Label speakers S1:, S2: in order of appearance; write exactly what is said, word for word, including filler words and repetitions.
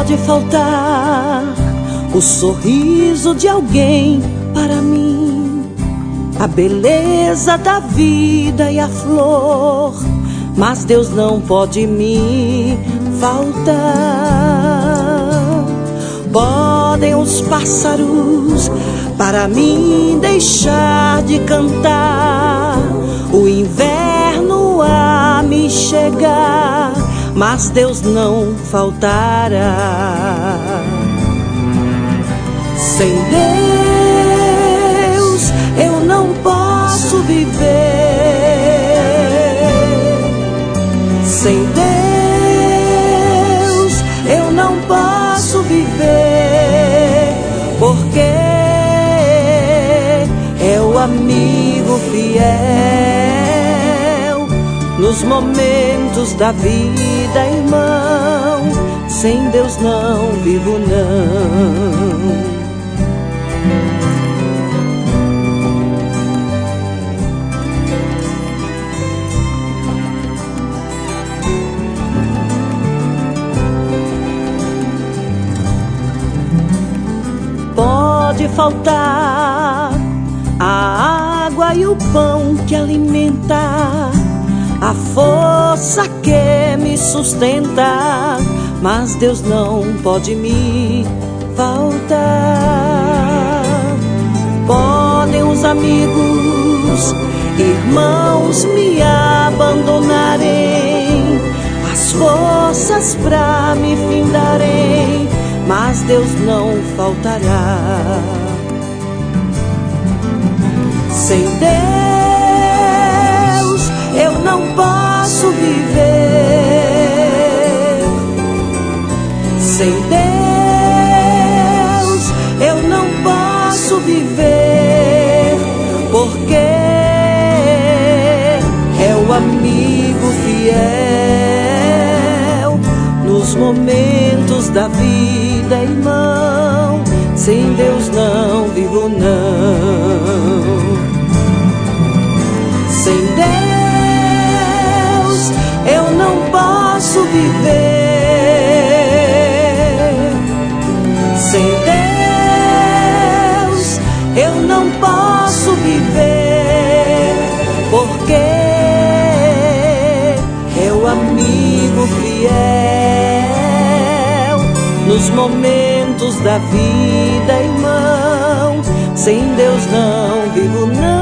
S1: Pode faltar o sorriso de alguém para mim, a beleza da vida e a flor, mas Deus não pode me faltar. Podem os pássaros para mim deixar de cantar, o inverno a me chegar, mas Deus não faltará. Sem Deus eu não posso viver. Sem Deus eu não posso viver, porque é o amigo fiel nos momentos da vida, irmão. Sem Deus não vivo, não. Pode faltar a água e o pão que alimenta, a força que me sustenta, mas Deus não pode me faltar. Podem os amigos, irmãos me abandonarem, as forças pra me findarem, mas Deus não faltará. Sem Deus eu não posso viver. Sem Deus eu não posso viver, porque é o amigo fiel nos momentos da vida, irmão. Sem Deus não vivo, não. Sem Deus eu não posso viver. Sem Deus eu não posso viver, porque é o amigo fiel nos momentos da vida, irmão. Sem Deus não vivo, não.